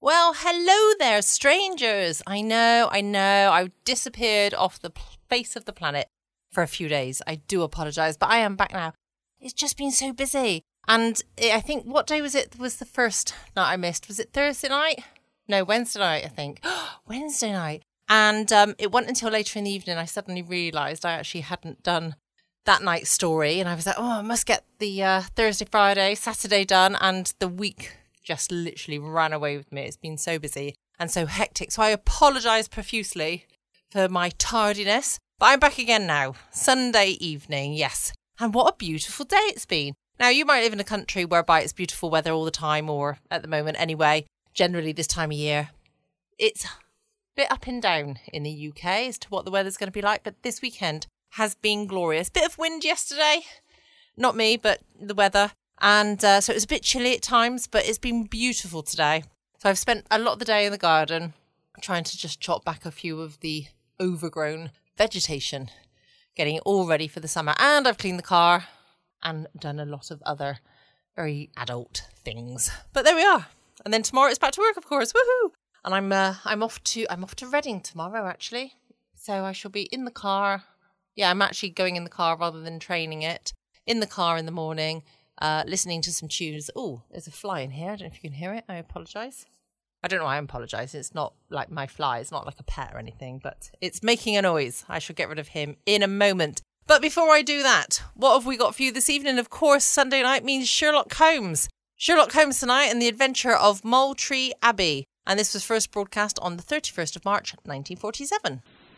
Well, hello there, strangers. I know. I've disappeared off the face of the planet for a few days. I do apologise, but I am back now. It's just been so busy. And I think, what day was it? Was the first night I missed? Was it Thursday night? No, Wednesday night, I think. Wednesday night. And it wasn't until later in the evening I suddenly realised I actually hadn't done that night's story. And I was like, I must get the Thursday, Friday, Saturday done. And the week just literally ran away with me. It's been so busy and so hectic. So I apologise profusely for my tardiness. But I'm back again now. Sunday evening, yes. And what a beautiful day it's been. Now, you might live in a country whereby it's beautiful weather all the time, or at the moment anyway, generally this time of year. It's a bit up and down in the UK as to what the weather's going to be like. But this weekend has been glorious. Bit of wind yesterday. Not me, but the weather. And so it was a bit chilly at times, but it's been beautiful today. So I've spent a lot of the day in the garden trying to just chop back a few of the overgrown vegetation, getting it all ready for the summer. And I've cleaned the car and done a lot of other very adult things. But there we are. And then tomorrow it's back to work, of course. Woohoo! And I'm off to Reading tomorrow, actually. So I shall be in the car. Yeah, I'm actually going in the car rather than training it. In the car in the morning. Listening to some tunes. Oh, there's a fly in here. I don't know if you can hear it. I apologise. I don't know why I'm apologising. It's not like my fly. It's not like a pet or anything, but it's making a noise. I shall get rid of him in a moment. But before I do that, what have we got for you this evening? Of course, Sunday night means Sherlock Holmes. Sherlock Holmes tonight and the adventure of Moultrie Abbey. And this was first broadcast on the 31st of March, 1947.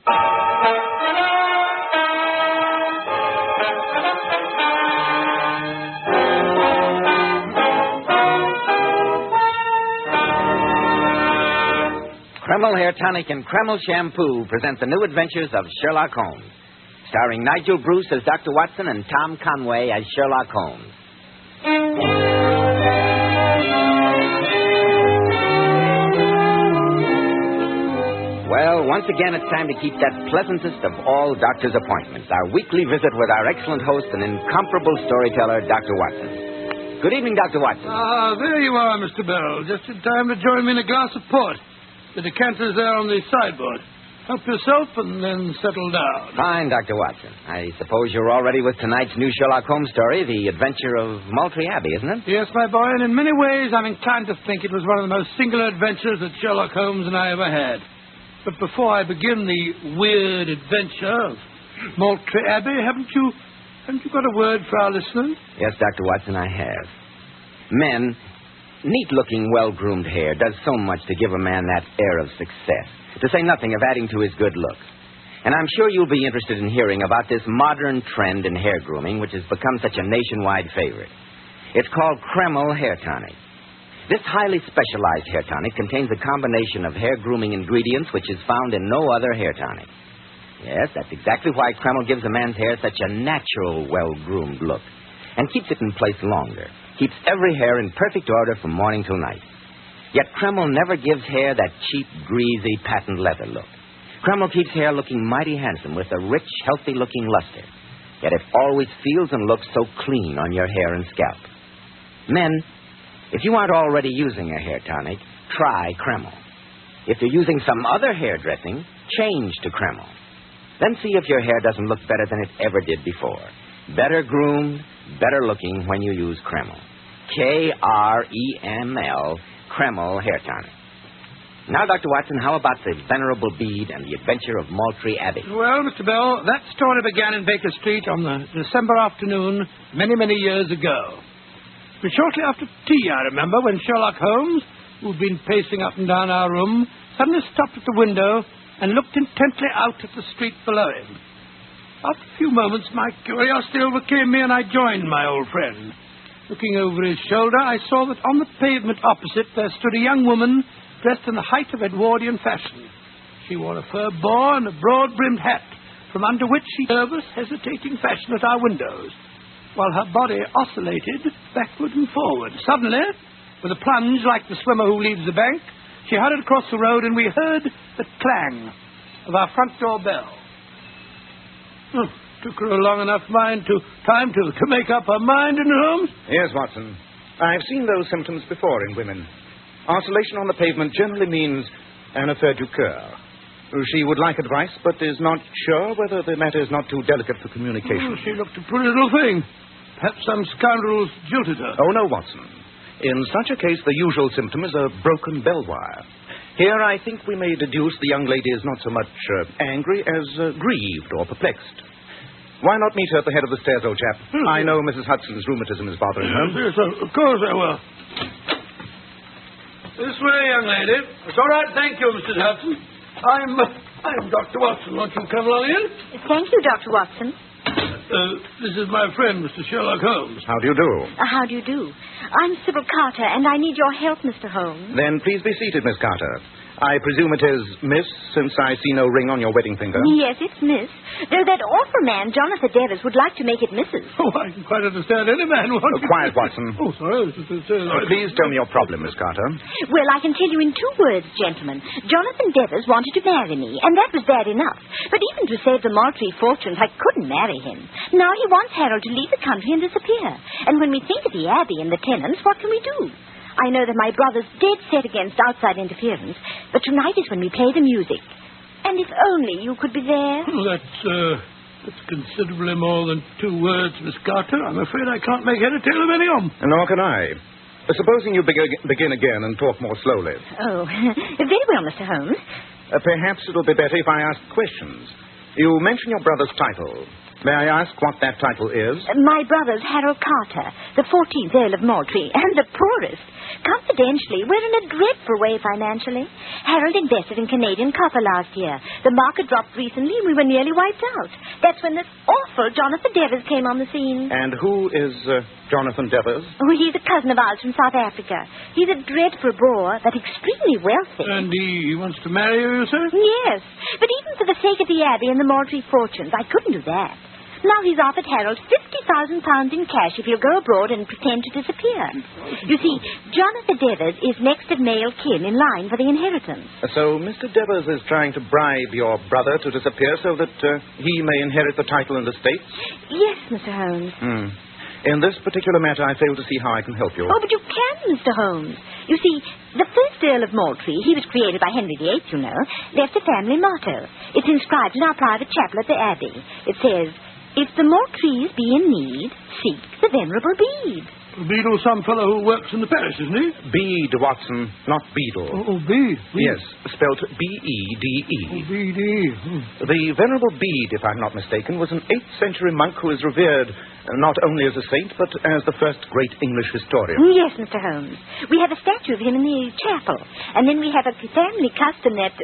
Kreml Hair Tonic and Kreml Shampoo present the new adventures of Sherlock Holmes. Starring Nigel Bruce as Dr. Watson and Tom Conway as Sherlock Holmes. Well, once again, it's time to keep that pleasantest of all doctor's appointments, our weekly visit with our excellent host and incomparable storyteller, Dr. Watson. Good evening, Dr. Watson. There you are, Mr. Bell. Just in time to join me in a glass of port. The decanter's there on the sideboard. Help yourself and then settle down. Fine, Dr. Watson. I suppose you're all ready with tonight's new Sherlock Holmes story, The Adventure of Moultrie Abbey, isn't it? Yes, my boy, and in many ways I'm inclined to think it was one of the most singular adventures that Sherlock Holmes and I ever had. But before I begin the weird adventure of Moultrie Abbey, haven't you got a word for our listeners? Yes, Dr. Watson, I have. Men, neat-looking, well-groomed hair does so much to give a man that air of success, to say nothing of adding to his good looks. And I'm sure you'll be interested in hearing about this modern trend in hair grooming, which has become such a nationwide favorite. It's called Kreml Hair Tonic. This highly specialized hair tonic contains a combination of hair grooming ingredients which is found in no other hair tonic. Yes, that's exactly why Kreml gives a man's hair such a natural, well-groomed look and keeps it in place longer. Keeps every hair in perfect order from morning till night. Yet Kreml never gives hair that cheap, greasy, patent leather look. Kreml keeps hair looking mighty handsome with a rich, healthy-looking luster. Yet it always feels and looks so clean on your hair and scalp. Men, if you aren't already using a hair tonic, try Kreml. If you're using some other hair dressing, change to Kreml. Then see if your hair doesn't look better than it ever did before. Better groomed, better looking when you use Kreml. Kreml, Kreml Hair Tonic. Now, Dr. Watson, how about the Venerable Bede and the Adventure of Moultrie Abbey? Well, Mr. Bell, that story began in Baker Street on the December afternoon many, many years ago. It was shortly after tea, I remember, when Sherlock Holmes, who'd been pacing up and down our room, suddenly stopped at the window and looked intently out at the street below him. After a few moments, my curiosity overcame me, and I joined my old friend. Looking over his shoulder, I saw that on the pavement opposite there stood a young woman dressed in the height of Edwardian fashion. She wore a fur boa and a broad-brimmed hat, from under which she nervous, hesitating fashion at our windows, while her body oscillated backward and forward. Suddenly, with a plunge like the swimmer who leaves the bank, she hurried across the road, and we heard the clang of our front door bell. Took her a long enough time to make up her mind, Holmes? Yes, Watson. I've seen those symptoms before in women. Oscillation on the pavement generally means an affaire du coeur. She would like advice, but is not sure whether the matter is not too delicate for communication. Oh, she looked a pretty little thing. Perhaps some scoundrels jilted her. Oh, no, Watson. In such a case, the usual symptom is a broken bell wire. Here, I think we may deduce the young lady is not so much angry as grieved or perplexed. Why not meet her at the head of the stairs, old chap? I know Mrs. Hudson's rheumatism is bothering her. Yes, of course I will. This way, young lady. It's all right, thank you, Mrs. Hudson. I'm Dr. Watson. Won't you come along in? Thank you, Dr. Watson. This is my friend, Mr. Sherlock Holmes. How do you do? How do you do? I'm Sybil Carter, and I need your help, Mr. Holmes. Then please be seated, Miss Carter. I presume it is Miss, since I see no ring on your wedding finger. Yes, it's Miss. Though that awful man, Jonathan Devers, would like to make it Mrs. Oh, I can quite understand any man wants Quiet, Watson. Oh, sorry. Please tell me your problem, Miss Carter. Well, I can tell you in 2 words, gentlemen. Jonathan Devers wanted to marry me, and that was bad enough. But even to save the Moultrie fortunes, I couldn't marry him. Now he wants Harold to leave the country and disappear. And when we think of the Abbey and the tenants, what can we do? I know that my brother's dead set against outside interference, but tonight is when we play the music. And if only you could be there. Oh, that's considerably more than 2 words, Miss Carter. I'm afraid I can't make head or tail of any of them. Nor can I. Supposing you begin again and talk more slowly. Oh, very well, Mr. Holmes. Perhaps it'll be better if I ask questions. You mention your brother's title. May I ask what that title is? My brother's Harold Carter, the 14th Earl of Moultrie, and the poorest. Confidentially, we're in a dreadful way financially. Harold invested in Canadian copper last year. The market dropped recently, and we were nearly wiped out. That's when this awful Jonathan Devers came on the scene. And who is Jonathan Devers? Oh, he's a cousin of ours from South Africa. He's a dreadful bore, but extremely wealthy. And he wants to marry you, sir? Yes, but even for the sake of the Abbey and the Moultrie fortunes, I couldn't do that. Now he's offered Harold £50,000 in cash if he'll go abroad and pretend to disappear. You see, Jonathan Devers is next of male kin in line for the inheritance. So Mr. Devers is trying to bribe your brother to disappear so that he may inherit the title and estates? Yes, Mr. Holmes. In this particular matter, I fail to see how I can help you. Oh, but you can, Mr. Holmes. You see, the first Earl of Moultrie, he was created by Henry VIII, you know, left a family motto. It's inscribed in our private chapel at the Abbey. It says, "If the Moultries be in need, seek the Venerable Bede." Beadle's some fellow who works in the parish, isn't he? Bede, Watson, not Beadle. Oh, Bede. Yes, spelt B-E-D-E. Oh, Bede. The Venerable Bede, if I'm not mistaken, was an 8th century monk who is revered not only as a saint, but as the first great English historian. Yes, Mr. Holmes. We have a statue of him in the chapel. And then we have a family custom that...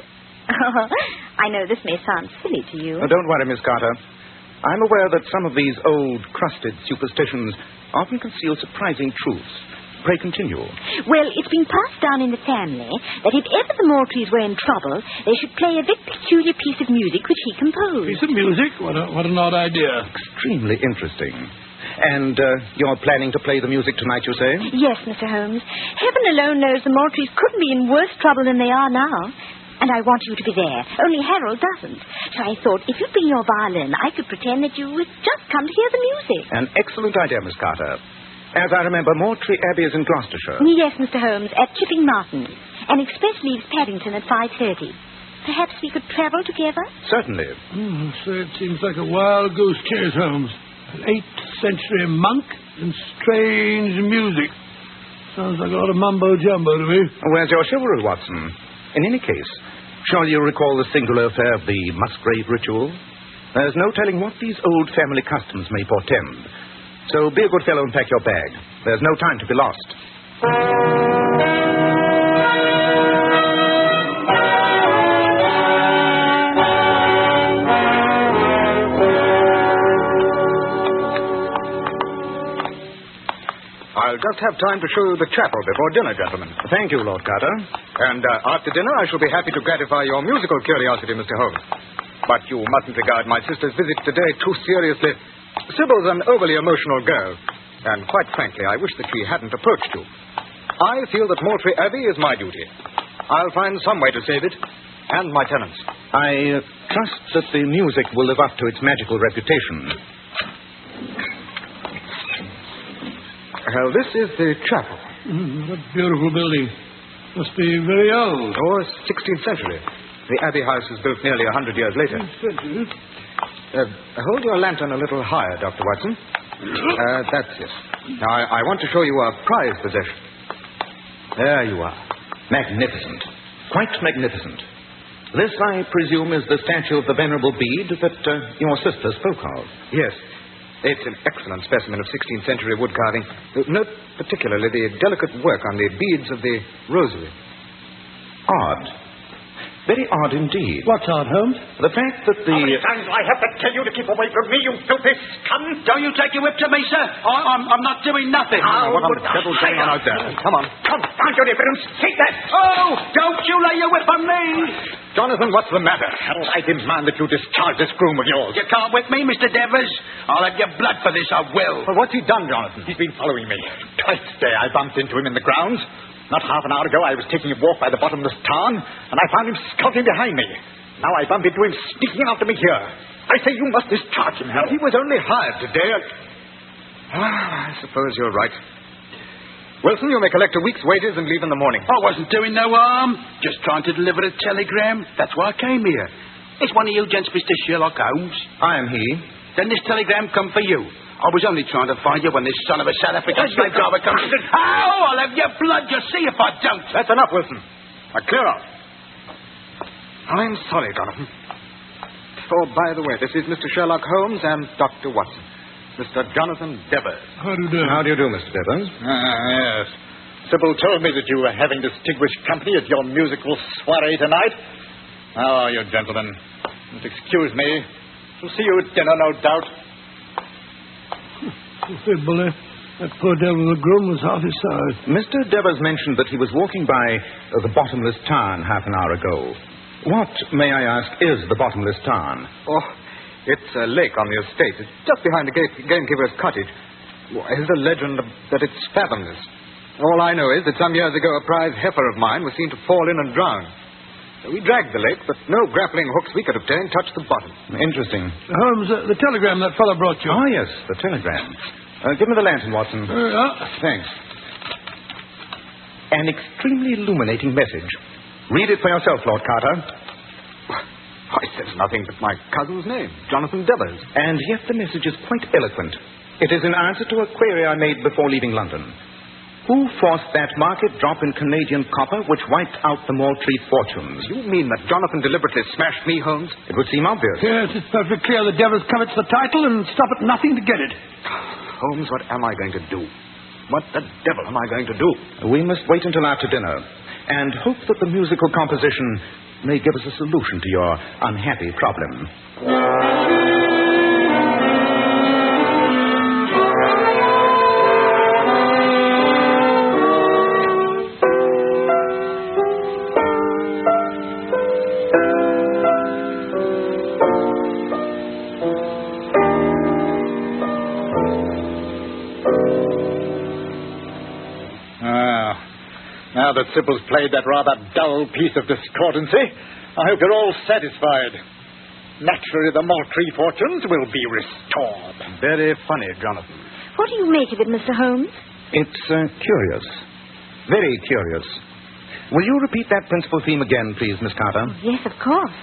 I know this may sound silly to you. Don't worry, Miss Carter. I'm aware that some of these old, crusted superstitions often conceal surprising truths. Pray continue. Well, it's been passed down in the family that if ever the Moultries were in trouble, they should play a very peculiar piece of music which he composed. Piece of music? What an odd idea. Extremely interesting. And you're planning to play the music tonight, you say? Yes, Mr. Holmes. Heaven alone knows the Moultries couldn't be in worse trouble than they are now. And I want you to be there. Only Harold doesn't. So I thought, if you bring your violin, I could pretend that you had just come to hear the music. An excellent idea, Miss Carter. As I remember, Moultrie Abbey is in Gloucestershire. Yes, Mr. Holmes, at Chipping Martin. An express leaves Paddington at 5:30. Perhaps we could travel together? Certainly. So it seems like a wild goose chase, Holmes. An 8th century monk and strange music. Sounds like a lot of mumbo-jumbo to me. Where's your chivalry, Watson? In any case, shall you recall the singular affair of the Musgrave ritual? There's no telling what these old family customs may portend. So be a good fellow and pack your bag. There's no time to be lost. I'll just have time to show you the chapel before dinner, gentlemen. Thank you, Lord Carter. And after dinner, I shall be happy to gratify your musical curiosity, Mr. Holmes. But you mustn't regard my sister's visit today too seriously. Sybil's an overly emotional girl. And quite frankly, I wish that she hadn't approached you. I feel that Moultrie Abbey is my duty. I'll find some way to save it. And my tenants. I trust that the music will live up to its magical reputation. Well, this is the chapel. What beautiful building. Must be very old. Oh, 16th century. The Abbey House was built nearly 100 years later. Hold your lantern a little higher, Dr. Watson. That's it. Now, I want to show you a prized possession. There you are. Magnificent. Quite magnificent. This, I presume, is the statue of the Venerable Bede that your sister spoke of. Yes. It's an excellent specimen of 16th century wood carving. Note particularly the delicate work on the beads of the rosary. Odd. Very odd indeed. What's odd, Holmes? The fact that the... How many times do I have to tell you to keep away from me, you filthy scum? Don't you take your whip to me, sir? I'm not doing nothing. What on devil's going on out there? Come on. Come, find your difference. Take that. Oh, don't you lay your whip on me. Jonathan, what's the matter? Harold, I demand that you discharge this groom of yours. You can't whip me, Mr. Devers. I'll have your blood for this, I will. Well, what's he done, Jonathan? He's been following me. Twice today I bumped into him in the grounds. Not half an hour ago, I was taking a walk by the bottomless tarn, and I found him skulking behind me. Now I bump into him sneaking after me here. I say you must discharge him, Harold. He was only hired today. I suppose you're right. Wilson, you may collect a week's wages and leave in the morning. I wasn't doing no harm. Just trying to deliver a telegram. That's why I came here. It's one of you gents, Mr. Sherlock Holmes. I am he. Then this telegram come for you. I was only trying to find you when this son of a South African slave driver comes in. Ow! I'll have your blood, you see, if I don't. That's enough, Wilson. Now clear out. I'm sorry, Jonathan. Oh, by the way, this is Mr. Sherlock Holmes and Dr. Watson. Mr. Jonathan Devers. How do you do? How do you do, Mr. Devers? Yes. Sybil told me that you were having distinguished company at your musical soiree tonight. How are you, gentlemen? Excuse me. We'll see you at dinner, no doubt. Bully, that poor devil of a groom was half his size. Mr. Devers mentioned that he was walking by the bottomless tarn half an hour ago. What, may I ask, is the bottomless tarn? Oh, it's a lake on the estate. It's just behind the gamekeeper's cottage. There's a legend that it's fathomless. All I know is that some years ago a prize heifer of mine was seen to fall in and drown. We dragged the lake, but no grappling hooks we could obtain touched the bottom. Interesting. Holmes, the telegram that fellow brought you. Ah, yes, the telegram. Give me the lantern, Watson. Thanks. An extremely illuminating message. Read it for yourself, Lord Carter. Why, it says nothing but my cousin's name, Jonathan Devers. And yet the message is quite eloquent. It is in answer to a query I made before leaving London. Who forced that market drop in Canadian copper which wiped out the Moultrie fortunes? You mean that Jonathan deliberately smashed me, Holmes? It would seem obvious. Yes, it's perfectly clear the Devers covets the title and stop at nothing to get it. Holmes, what am I going to do? What the devil am I going to do? We must wait until after dinner and hope that the musical composition may give us a solution to your unhappy problem. Now that Sybil's played that rather dull piece of discordancy, I hope you're all satisfied. Naturally, the Moultrie fortunes will be restored. Very funny, Jonathan. What do you make of it, Mr. Holmes? It's curious. Very curious. Will you repeat that principal theme again, please, Miss Carter? Yes, of course.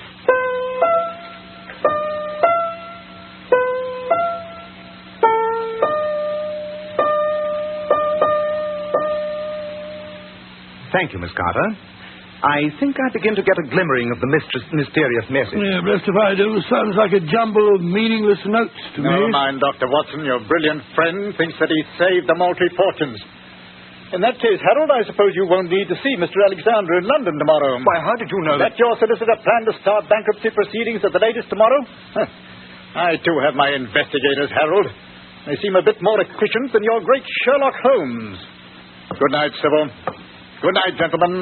Thank you, Miss Carter. I think I begin to get a glimmering of the mysterious message. Yeah, best if I do. Sounds like a jumble of meaningless notes to me. Never mind, Dr. Watson. Your brilliant friend thinks that he saved the Moultrie fortunes. In that case, Harold, I suppose you won't need to see Mr. Alexander in London tomorrow. Why, how did you know that your solicitor planned to start bankruptcy proceedings at the latest tomorrow? I, too, have my investigators, Harold. They seem a bit more efficient than your great Sherlock Holmes. Good night, Sybil. Good night, gentlemen.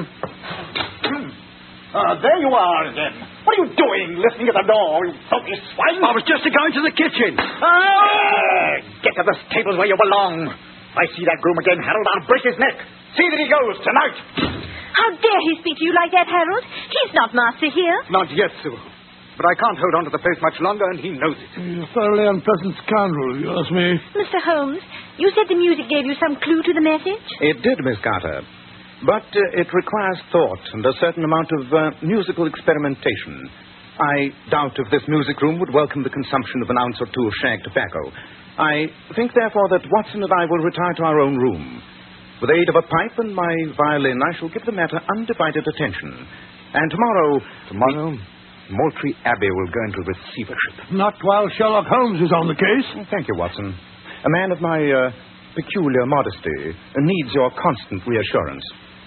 There you are again. What are you doing, listening at the door, you filthy swine? I was just going to the kitchen. Get to the stables where you belong. If I see that groom again, Harold, I'll break his neck. See that he goes tonight. How dare he speak to you like that, Harold? He's not master here. Not yet, Sybil. But I can't hold on to the place much longer, and he knows it. You're a thoroughly unpleasant scoundrel, if you ask me. Mr. Holmes, you said the music gave you some clue to the message? It did, Miss Carter. But it requires thought and a certain amount of musical experimentation. I doubt if this music room would welcome the consumption of an ounce or two of shag tobacco. I think, therefore, that Watson and I will retire to our own room. With the aid of a pipe and my violin, I shall give the matter undivided attention. And tomorrow... Tomorrow, Moultrie Abbey will go into receivership. Not while Sherlock Holmes is on the case. Thank you, Watson. A man of my peculiar modesty needs your constant reassurance.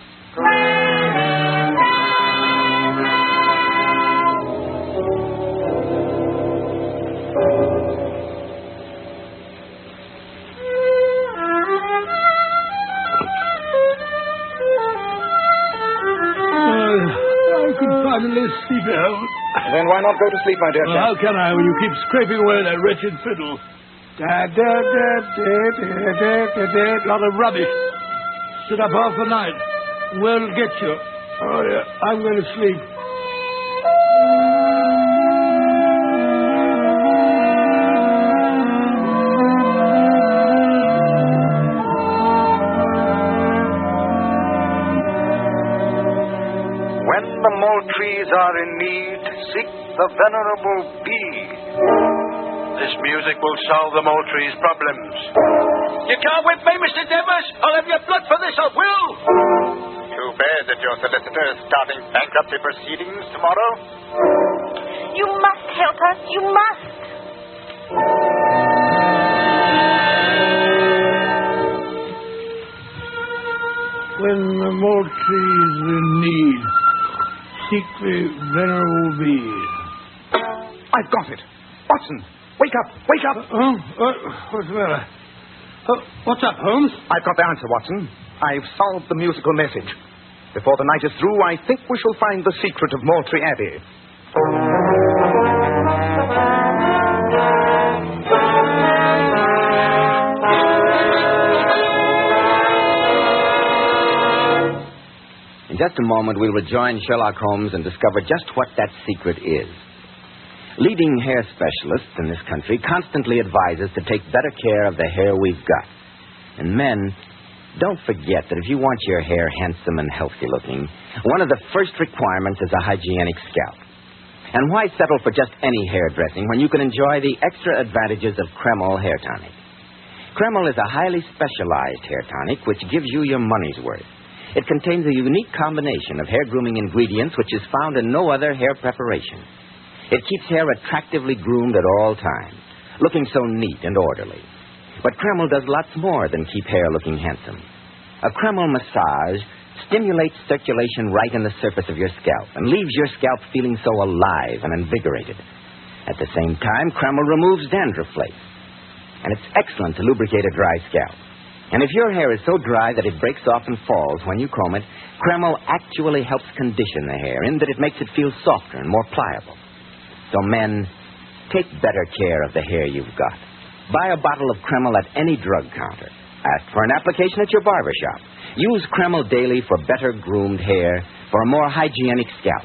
I could finally sleep out. Then why not go to sleep, my dear chap? How can I when you keep scraping away that wretched fiddle? Lot of rubbish. Sit up half the night. Where'll get you? Oh, yeah. I'm going to sleep. When the Moultries are in need, seek the Venerable Bee. This music will solve the Moultries' problems. You can't whip me, Mr. Devers. I'll have your blood for this, I will. Too bad that your solicitor is starting bankruptcy proceedings tomorrow. You must help us. You must. When the Moultries are in need, seek the Venerable Bee. I've got it. Watson, wake up. Wake up. What's the matter? What's up, Holmes? I've got the answer, Watson. I've solved the musical message. Before the night is through, I think we shall find the secret of Moultrie Abbey. In just a moment, we'll rejoin Sherlock Holmes and discover just what that secret is. Leading hair specialists in this country constantly advise us to take better care of the hair we've got. And men, don't forget that if you want your hair handsome and healthy looking, one of the first requirements is a hygienic scalp. And why settle for just any hairdressing when you can enjoy the extra advantages of Kreml Hair Tonic? Kreml is a highly specialized hair tonic which gives you your money's worth. It contains a unique combination of hair grooming ingredients which is found in no other hair preparation. It keeps hair attractively groomed at all times, looking so neat and orderly. But Kreml does lots more than keep hair looking handsome. A Kreml massage stimulates circulation right in the surface of your scalp and leaves your scalp feeling so alive and invigorated. At the same time, Kreml removes dandruff flakes. And it's excellent to lubricate a dry scalp. And if your hair is so dry that it breaks off and falls when you comb it, Kreml actually helps condition the hair in that it makes it feel softer and more pliable. So men, take better care of the hair you've got. Buy a bottle of Kreml at any drug counter. Ask for an application at your barber shop. Use Kreml daily for better groomed hair, for a more hygienic scalp.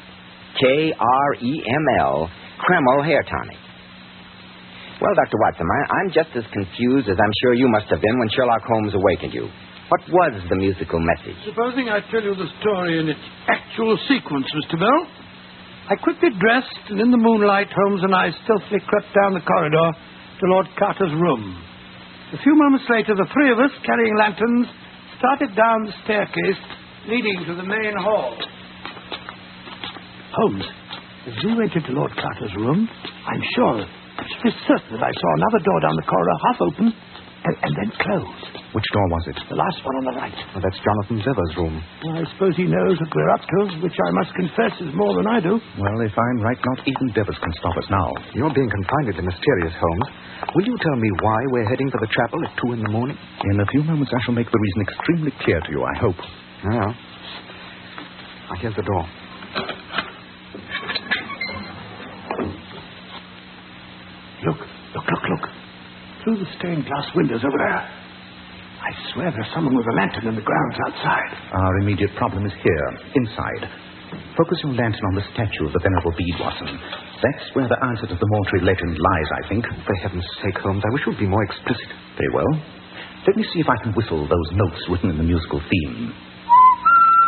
Kreml, Kreml Hair Tonic. Well, Dr. Watson, I'm just as confused as I'm sure you must have been when Sherlock Holmes awakened you. What was the musical message? Supposing I tell you the story in its actual sequence, Mr. Bell. I quickly dressed, and in the moonlight, Holmes and I stealthily crept down the corridor to Lord Carter's room. A few moments later, the three of us, carrying lanterns, started down the staircase leading to the main hall. Holmes, as we went into Lord Carter's room, I'm sure, absolutely certain that I saw another door down the corridor half open and then closed. Which door was it? The last one on the right. Well, that's Jonathan Devers' room. I suppose he knows what we're up to, which I must confess is more than I do. Well, if I'm right, not even Devers can stop us now. You're being confoundedly mysterious, Holmes. Will you tell me why we're heading for the chapel at 2 a.m? In a few moments, I shall make the reason extremely clear to you, I hope. Yeah. Here's the door. Look. Through the stained glass windows over there. I swear there's someone with a lantern in the grounds outside. Our immediate problem is here, inside. Focus your lantern on the statue of the Venerable Bede, Watson. That's where the answer to the Moultrie legend lies, I think. For heaven's sake, Holmes, I wish you'd be more explicit. Very well. Let me see if I can whistle those notes written in the musical theme.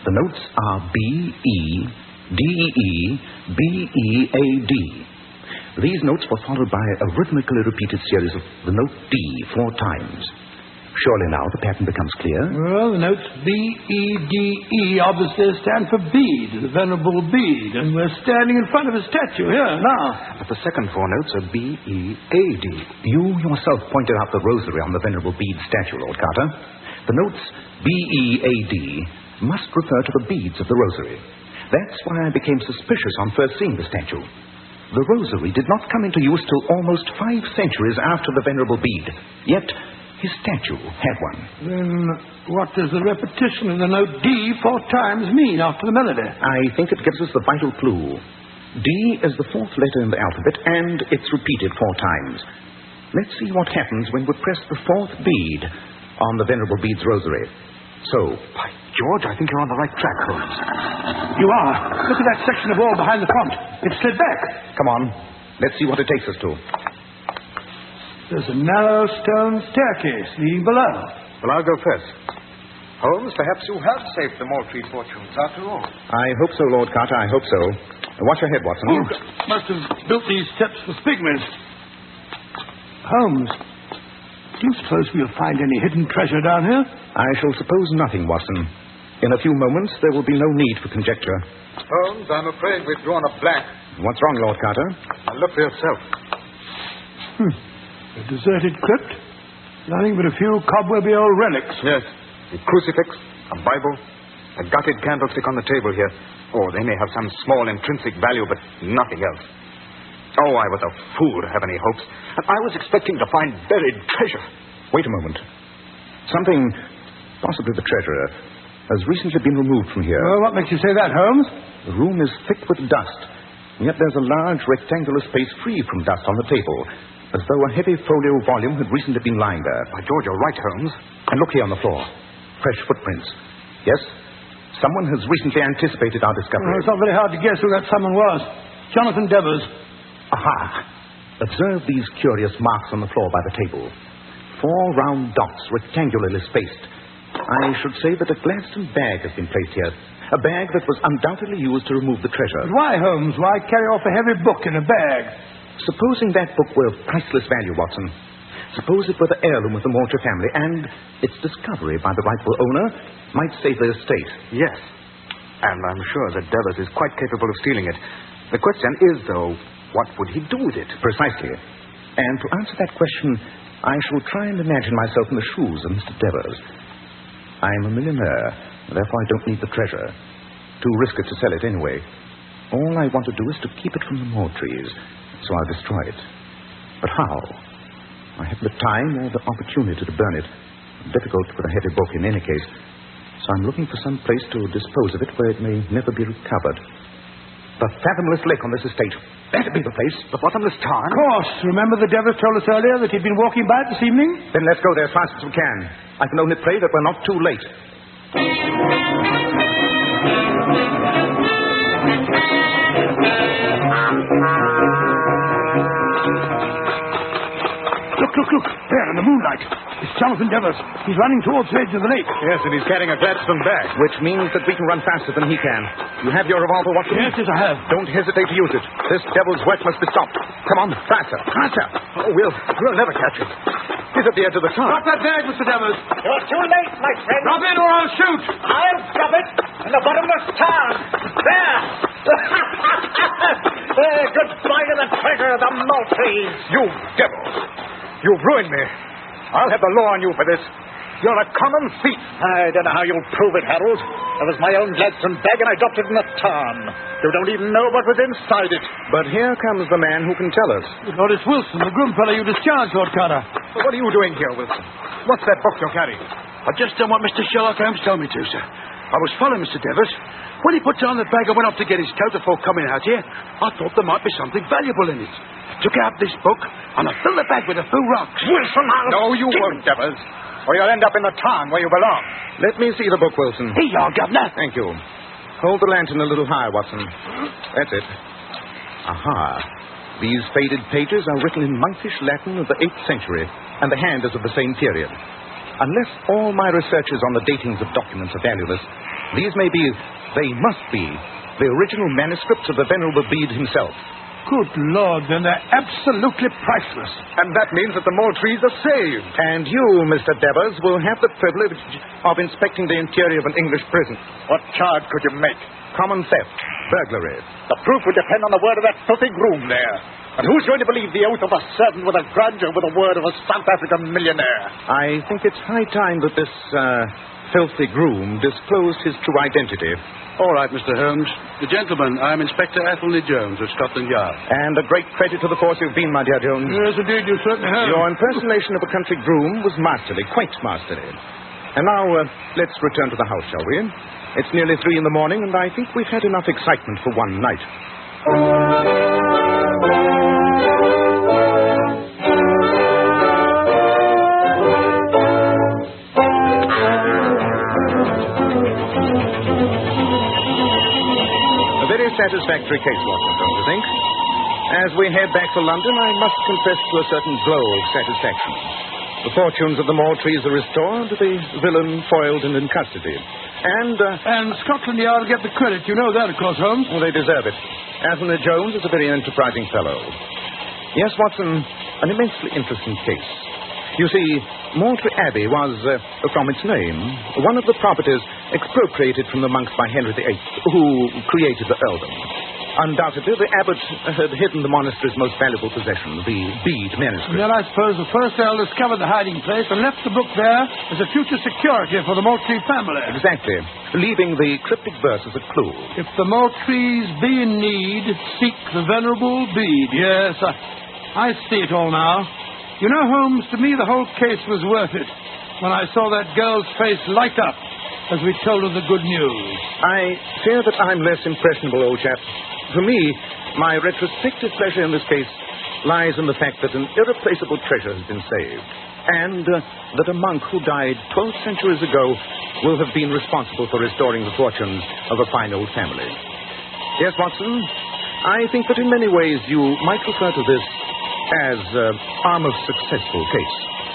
The notes are B-E-D-E, B-E-A-D. These notes were followed by a rhythmically repeated series of the note D 4 times. Surely now the pattern becomes clear. Well, the notes B-E-D-E obviously stand for Bede, the Venerable Bede, and we're standing in front of a statue here now. But the second 4 notes are B-E-A-D. You yourself pointed out the rosary on the Venerable Bede statue, Lord Carter. The notes B-E-A-D must refer to the beads of the rosary. That's why I became suspicious on first seeing the statue. The rosary did not come into use till almost 5 centuries after the Venerable Bede. Yet his statue had one. Then what does the repetition of the note D 4 times mean after the melody? I think it gives us the vital clue. D is the 4th letter in the alphabet, and it's repeated 4 times. Let's see what happens when we press the 4th bead on the Venerable Bede's rosary. So, By George, I think you're on the right track, Holmes. You are. Look at that section of wall behind the font. It's slid back. come on. Let's see what it takes us to. There's a narrow stone staircase leading below. Well, I'll go first. Holmes, perhaps you have saved the Moultrie fortunes after all. I hope so, Lord Carter, I hope so. Watch your head, Watson. You must have built these steps for pygmies. Holmes, do you suppose we'll find any hidden treasure down here? I shall suppose nothing, Watson. In a few moments, there will be no need for conjecture. Holmes, I'm afraid we've drawn a blank. What's wrong, Lord Carter? Now look for yourself. A deserted crypt. Nothing but a few cobwebby old relics. Yes. A crucifix, a Bible, a gutted candlestick on the table here. Oh, they may have some small intrinsic value, but nothing else. Oh, I was a fool to have any hopes. And I was expecting to find buried treasure. Wait a moment. Something, possibly the treasure, has recently been removed from here. Well, what makes you say that, Holmes? The room is thick with dust, yet there's a large rectangular space free from dust on the table, as though a heavy folio volume had recently been lying there. By George, you're right, Holmes. And look here on the floor. Fresh footprints. Yes, someone has recently anticipated our discovery. Well, it's not very hard to guess who that someone was. Jonathan Devers. Aha! Observe these curious marks on the floor by the table. 4 round dots, rectangularly spaced. I should say that a Gladstone bag has been placed here. A bag that was undoubtedly used to remove the treasure. But why, Holmes? Why carry off a heavy book in a bag? Supposing that book were of priceless value, Watson. Suppose it were the heirloom of the Moultrie family, and its discovery by the rightful owner might save the estate. Yes. And I'm sure that Devers is quite capable of stealing it. The question is, though, what would he do with it? Precisely. And to answer that question, I shall try and imagine myself in the shoes of Mr. Devers. I'm a millionaire, therefore I don't need the treasure. Too risky to sell it anyway. All I want to do is to keep it from the Moultries, so I'll destroy it. But how? I haven't the time or the opportunity to burn it. Difficult with a heavy book in any case. So I'm looking for some place to dispose of it where it may never be recovered. The fathomless lake on this estate. That'd be the place. The bottomless tarn? Of course. Remember the Devers told us earlier that he'd been walking by it this evening? Then let's go there as fast as we can. I can only pray that we're not too late. Look. There, in the moonlight. It's Jonathan Devers. He's running towards the edge of the lake. Yes, and he's carrying a Gladstone bag. Which means that we can run faster than he can. You have your revolver, Watson? Yes, I have. Don't hesitate to use it. This devil's work must be stopped. Come on, faster. Oh, we'll never catch him. He's at the edge of the tarn. Drop that bag, Mr. Devers. You're too late, my friend. Drop it or I'll shoot. I'll drop it in the bottomless tarn. There. Goodbye to the treasure of the Moultries. You devil! You've ruined me. I'll have the law on you for this. You're a common thief. I don't know how you'll prove it, Harold. It was my own Gladstone bag, and I dropped it in the tarn. You don't even know what was inside it. But here comes the man who can tell us. Lord, it's Wilson, the groom fellow you discharged, Lord Carter. Well, what are you doing here, Wilson? What's that book you're carrying? I've just done what Mr. Sherlock Holmes told me to, sir. I was following Mr. Devers. When he put down the bag, I went off to get his coat before coming out here. I thought there might be something valuable in it. Took out this book, and I filled the bag with a few rocks. Wilson, No, you won't, Devers. Or you'll end up in the tarn where you belong. Let me see the book, Wilson. Here you are, Governor. Thank you. Hold the lantern a little higher, Watson. That's it. Aha. These faded pages are written in monkish Latin of the 8th century, and the hand is of the same period. Unless all my researches on the datings of documents are valueless, These they must be, the original manuscripts of the Venerable Bede himself. Good Lord, then they're absolutely priceless. And that means that the Moultries are saved. And you, Mr. Devers, will have the privilege of inspecting the interior of an English prison. What charge could you make? Common theft, burglary. The proof would depend on the word of that filthy groom there. And who's going to believe the oath of a servant with a grudge over the word of a South African millionaire? I think it's high time that this filthy groom disclosed his true identity. All right, Mr. Holmes. The gentleman, I'm Inspector Athelney Jones of Scotland Yard. And a great credit to the force you've been, my dear Jones. Yes, indeed, you certainly have. Your impersonation of a country groom was masterly, quite masterly. And now, let's return to the house, shall we? It's nearly 3 in the morning, and I think we've had enough excitement for one night. Satisfactory case, Watson, don't you think? As we head back to London, I must confess to a certain glow of satisfaction. The fortunes of the Moultries are restored, the villain foiled and in custody. And Scotland Yard get the credit. You know that, of course, Holmes. Well, they deserve it. Athelney Jones is a very enterprising fellow. Yes, Watson, an immensely interesting case. You see, Moultrie Abbey was, from its name, one of the properties expropriated from the monks by Henry VIII, who created the earldom. Undoubtedly, the abbot had hidden the monastery's most valuable possession, the Bede manuscript. Then I suppose the first earl discovered the hiding place and left the book there as a future security for the Moultrie family. Exactly, leaving the cryptic verse as a clue. If the Moultries be in need, seek the Venerable Bede. Yes, I see it all now. You know, Holmes, to me the whole case was worth it when I saw that girl's face light up as we told her the good news. I fear that I'm less impressionable, old chap. For me, my retrospective pleasure in this case lies in the fact that an irreplaceable treasure has been saved, and that a monk who died 12 centuries ago will have been responsible for restoring the fortunes of a fine old family. Yes, Watson, I think that in many ways you might refer to this as arm of successful case.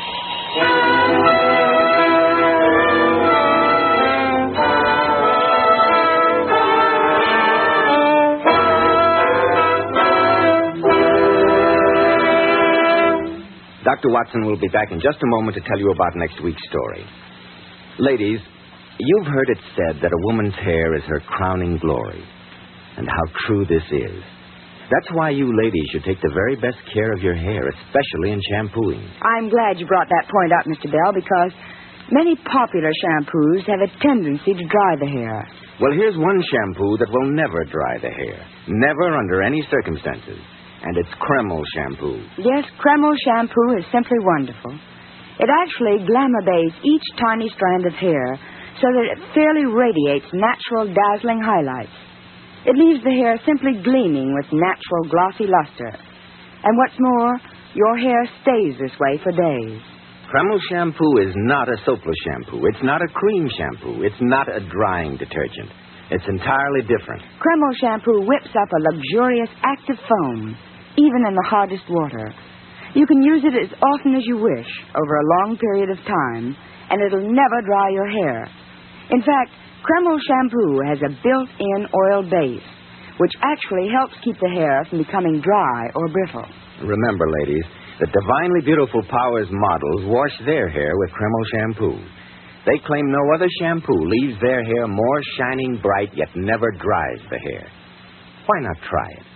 Dr. Watson will be back in just a moment to tell you about next week's story. Ladies, you've heard it said that a woman's hair is her crowning glory. And how true this is. That's why you ladies should take the very best care of your hair, especially in shampooing. I'm glad you brought that point up, Mr. Bell, because many popular shampoos have a tendency to dry the hair. Well, here's one shampoo that will never dry the hair. Never under any circumstances. And it's Kreml shampoo. Yes, Kreml shampoo is simply wonderful. It actually glamour bathes each tiny strand of hair so that it fairly radiates natural, dazzling highlights. It leaves the hair simply gleaming with natural glossy luster. And what's more, your hair stays this way for days. Kreml shampoo is not a soapless shampoo. It's not a cream shampoo. It's not a drying detergent. It's entirely different. Kreml shampoo whips up a luxurious active foam, even in the hardest water. You can use it as often as you wish over a long period of time, and it'll never dry your hair. In fact, Kreml shampoo has a built-in oil base, which actually helps keep the hair from becoming dry or brittle. Remember, ladies, the divinely beautiful Powers models wash their hair with Kreml shampoo. They claim no other shampoo leaves their hair more shining bright, yet never dries the hair. Why not try it?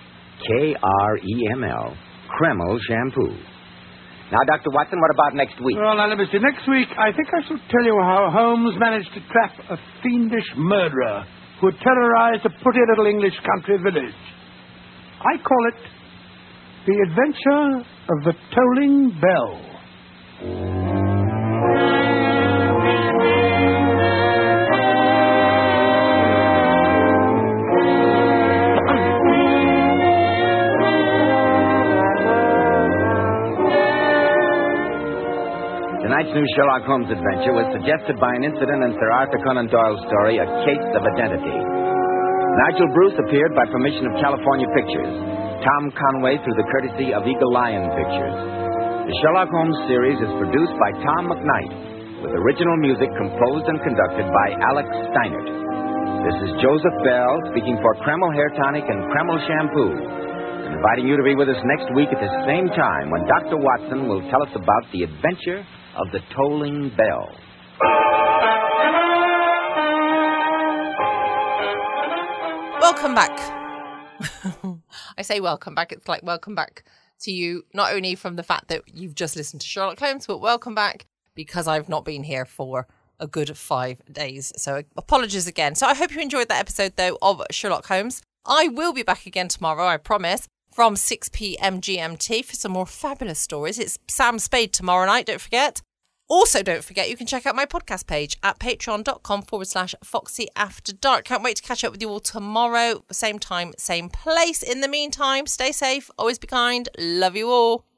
Kreml, Kreml shampoo. Now, Dr. Watson, what about next week? Well, now, let me see. Next week, I think I shall tell you how Holmes managed to trap a fiendish murderer who had terrorized a pretty little English country village. I call it The Adventure of the Tolling Bell. Tonight's new Sherlock Holmes adventure was suggested by an incident in Sir Arthur Conan Doyle's story, A Case of Identity. Nigel Bruce appeared by permission of California Pictures. Tom Conway through the courtesy of Eagle Lion Pictures. The Sherlock Holmes series is produced by Tom McKnight, with original music composed and conducted by Alex Steinert. This is Joseph Bell speaking for Kreml Hair Tonic and Kreml Shampoo, and inviting you to be with us next week at the same time when Dr. Watson will tell us about the adventure of the tolling bell. Welcome back. I say welcome back. It's like welcome back to you, not only from the fact that you've just listened to Sherlock Holmes, but welcome back because I've not been here for a good 5 days. So apologies again. So I hope you enjoyed that episode, though, of Sherlock Holmes. I will be back again tomorrow, I promise, from 6 p.m. GMT for some more fabulous stories. It's Sam Spade tomorrow night, don't forget. Also, don't forget, you can check out my podcast page at patreon.com/Foxy After Dark. Can't wait to catch up with you all tomorrow. Same time, same place. In the meantime, stay safe, always be kind. Love you all.